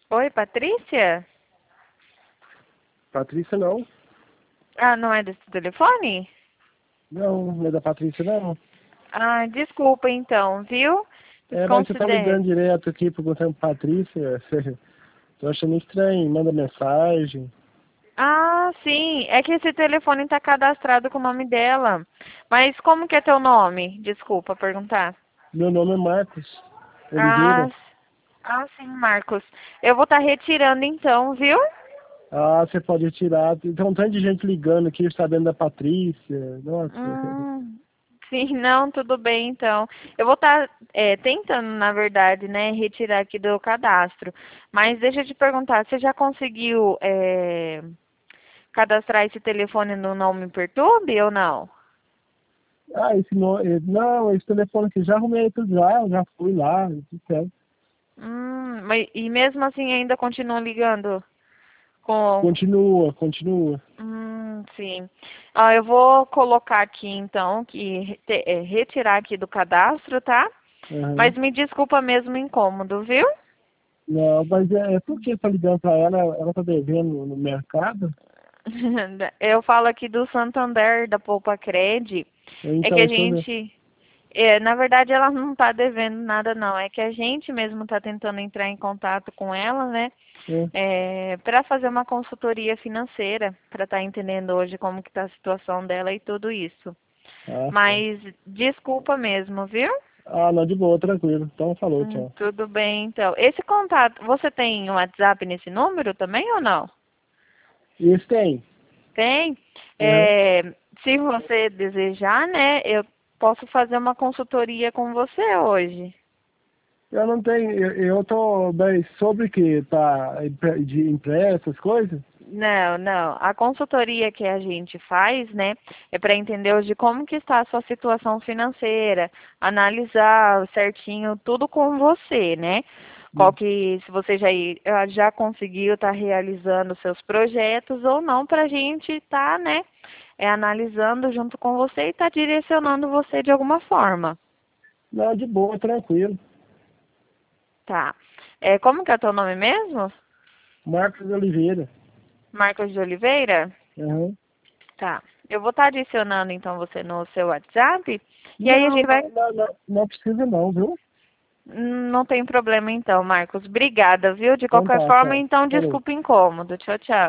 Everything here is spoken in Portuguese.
Oi, Patrícia? Patrícia não. Ah, não é desse telefone? Não, não é da Patrícia não. Ah, desculpa então, viu? Mas você tá Desconsidere. ligando direto aqui perguntando pra Patrícia. Tô achando estranho, manda mensagem. Ah, sim, é que esse telefone está cadastrado com o nome dela. Mas como que é teu nome? Desculpa perguntar. Meu nome é Marcos Ah, Oliveira. sim, Marcos. Eu vou estar retirando então, viu? Ah, você pode tirar. Tem um tanto de gente ligando aqui sabendo da Patrícia. Nossa. Hum, sim, não, tudo bem então. Eu vou estar tentando, na verdade, né, retirar aqui do cadastro. Mas deixa eu te perguntar, você já conseguiu cadastrar esse telefone no Não Me Perturbe ou não? Não, esse telefone aqui já arrumei tudo já fui lá, tudo certo. E mesmo assim ainda continua ligando com. Continua. Sim. Ah, eu vou colocar aqui então que retirar aqui do cadastro, tá? Aham. Mas me desculpa mesmo o incômodo, viu? Não, mas por que tá ligando pra ela? Ela tá devendo no mercado? Eu falo aqui do Santander, da Poupa Cred. É que Então, a isso mesmo. gente, na verdade, ela não está devendo nada, não. É que a gente mesmo está tentando entrar em contato com ela, né? É. Para fazer uma consultoria financeira, para estar entendendo hoje como que está a situação dela e tudo isso. Ah, tá. Mas desculpa mesmo, viu? Ah, não, de boa, tranquilo. Então, falou, tchau. Tudo bem, então. Esse contato, você tem um WhatsApp nesse número também ou não? Isso tem. Tem? Aham. Se você desejar, né, eu posso fazer uma consultoria com você hoje. Eu não tenho, eu tô, mas sobre que tá de impresso, essas coisas? Não, não. A consultoria que a gente faz, né, é para entender hoje como que está a sua situação financeira, analisar certinho tudo com você, né? Qual Hum. que, se você já conseguiu estar realizando seus projetos ou não, para a gente estar, né, analisando junto com você e estar direcionando você de alguma forma. Não, de boa, tranquilo. Tá. Como que é o teu nome mesmo? Marcos Oliveira. Marcos de Oliveira? Aham. Tá. Eu vou estar adicionando então você no seu WhatsApp e aí a Não, gente vai. não precisa não, viu? Não tem problema então, Marcos. Obrigada, viu? De Então qualquer tá, forma, tchau. então Falou. desculpa o incômodo. Tchau, tchau.